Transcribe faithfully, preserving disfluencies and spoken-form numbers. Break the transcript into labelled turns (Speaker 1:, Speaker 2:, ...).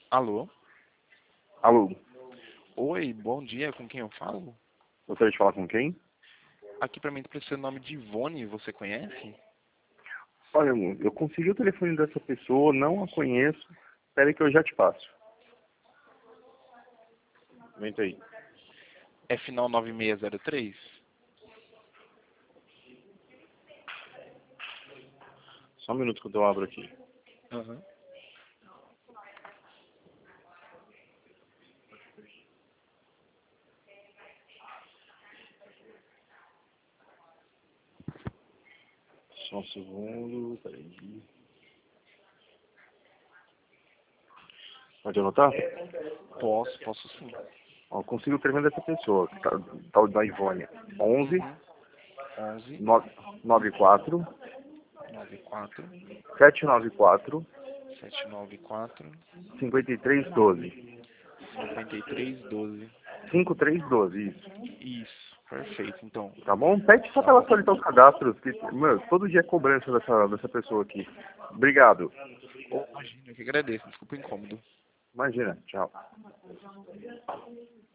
Speaker 1: Alô?
Speaker 2: Alô,
Speaker 1: Oi, bom dia, com quem eu falo?
Speaker 2: gostaria de falar com quem?
Speaker 1: Aqui pra mim tá aparecendo o nome de Ivone, você conhece?
Speaker 2: Olha, amor, eu consegui o telefone dessa pessoa, não a conheço. Espera que eu já te passo. Aumenta aí.
Speaker 1: É final nove seis zero três?
Speaker 2: Só um minuto que eu abro aqui.
Speaker 1: Aham.
Speaker 2: Só um segundo, peraí. Pode anotar?
Speaker 1: Posso, posso sim.
Speaker 2: Ó, consigo o telefone dessa pessoa, que tá, tal da Ivone. onze
Speaker 1: Uhum. onze,
Speaker 2: noventa e quatro,
Speaker 1: noventa e quatro,
Speaker 2: setecentos e noventa e quatro,
Speaker 1: setecentos e noventa e quatro,
Speaker 2: cinquenta e três doze.
Speaker 1: cinquenta e três doze.
Speaker 2: cinquenta e três doze, isso.
Speaker 1: Isso, perfeito, então.
Speaker 2: Tá bom? Pede só
Speaker 1: Tá
Speaker 2: pra ela
Speaker 1: bom.
Speaker 2: atualizar os cadastros, que, meu, todo dia é cobrança dessa, dessa pessoa aqui. Obrigado.
Speaker 1: Oh, imagina, eu que agradeço, desculpa o incômodo.
Speaker 2: Imagina, tchau.